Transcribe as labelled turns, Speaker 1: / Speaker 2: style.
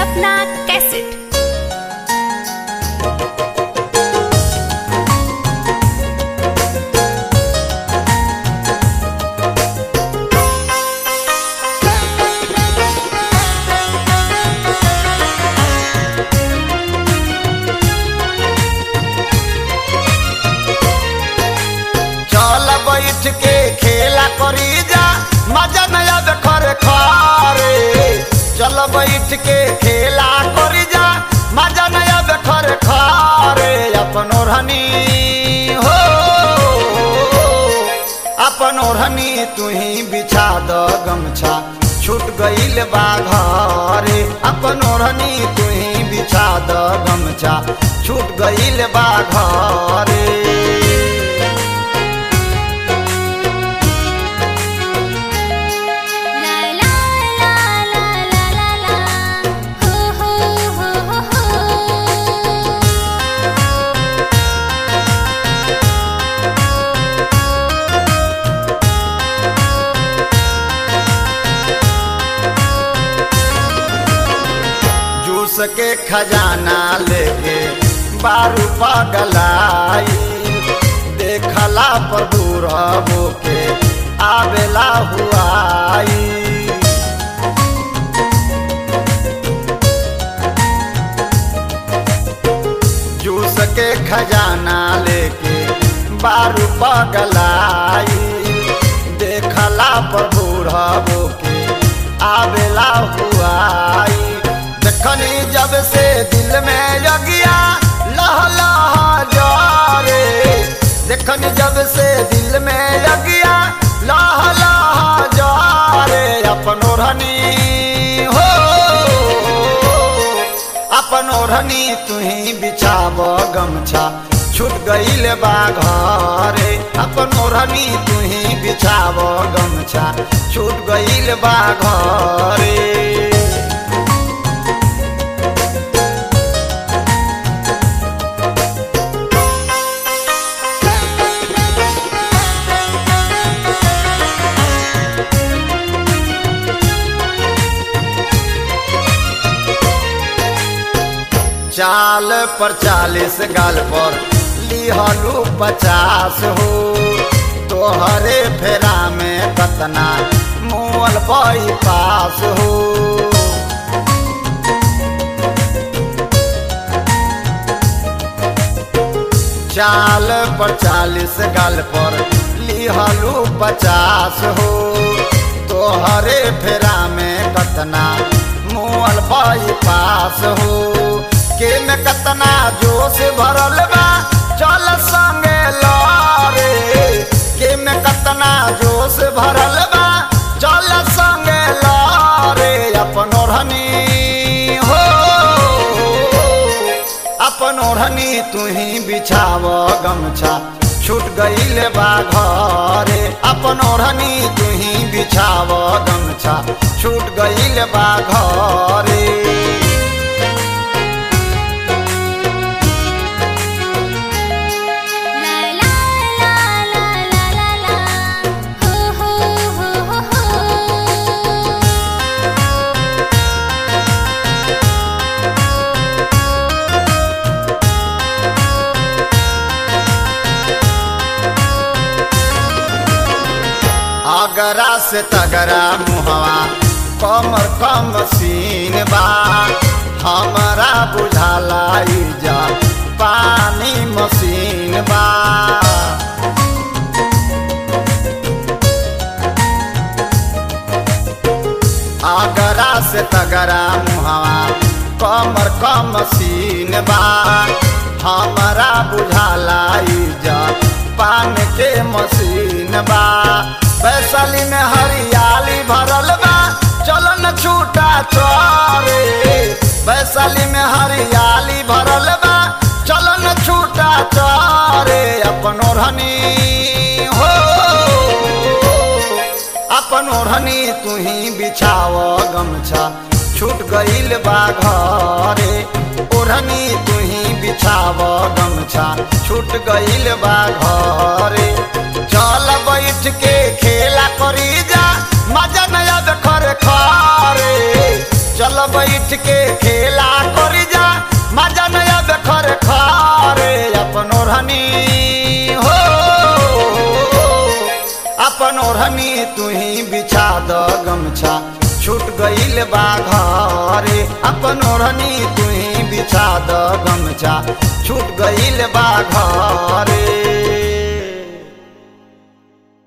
Speaker 1: सपना cassette.
Speaker 2: बैठ के खेला करी जा मजा नया देखर खारे। चल बैठ के खेला करी जा मजा नया देखर खारे। अपन ओढ़नी हो अपन ओढ़नी तुही बिछा द गमछा छूट गईल बा घरे। अपन ओढ़नी तुही बिछा द गमछा छूट गईल बा घरे। के खजाना लेके बारू पगलाई। देखला पर दूर के आवेला हुआई। जूस के खजाना लेके बारू पगलाई। देखला पर दूर के आवेला हुआई। देखनी जब से दिल में जगिया लह लह जारे। देखनी जब से दिल में जगिया लह लह जारे। अपन ओढ़नी हो अपन ओढ़नी तुही बिछाव गमछा छूट गईल बा घरे। अपन ओढ़नी तुही बिछाव गमछा छूट गईल बा घरे। चाल पर 40 गाल पर लिहलू 50 हो। तोहरे फेरा में कतना मुअल बई पास हो। चाल पर 40 गाल पर लिहलू 50 हो। तोहरे फेरा में कतना मुअल बई पास हो। के में कतना जोश भरल बा चल संगे लारे। के में कतना जोश भरल बा चल संगे लारे। अपन ओढ़नी हो अपन ओढ़नी तुही बिछाव गमछा छूट गईल बा घरे। अपन ओढ़नी तुही बिछाव गमछा छूट गईल बा घरे। अगरा से तगरा मुहवा कमर कम सीन बा। हमारा बुझाला जा पानी मशीन बा। अगरा से तगरा मुहवा कमर कम सीन बा। हमारा बुझाला जा पान के मशीन बा। वैशाली में हरियाली भरल बा चलन छूटा चरे। वैशाली में हरियाली भरल बा चलन छूटा चरे। अपन ओढ़नी हो अपन ओढ़नी तुही बिछाव गमछा छूट गईल बा घरे। ओढ़नी तुही बिछाव गमछा छूट गईल बा घरे। चल बैठ के खेला करी जा मजा नया देखर खारे। चल बैठ के खेल ओढ़नी हो, अपन ओढ़नी तू ही बिछा द गमछा छूट गईल बा घरे, अपन ओढ़नी तू ही बिछा द गमछा छूट गईल बा घरे।